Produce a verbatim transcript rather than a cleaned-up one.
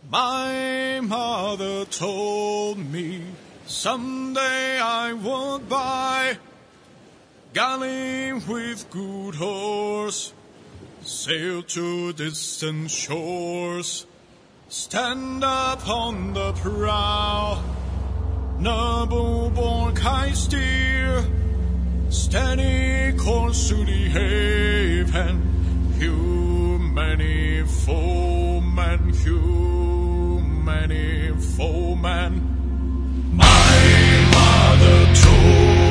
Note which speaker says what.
Speaker 1: My mother told me someday I would buy galley with good horse, sail to distant shores, stand upon the prow, noble born kite steer, steady course to the haven, hew many foemen, hew many foemen. My mother told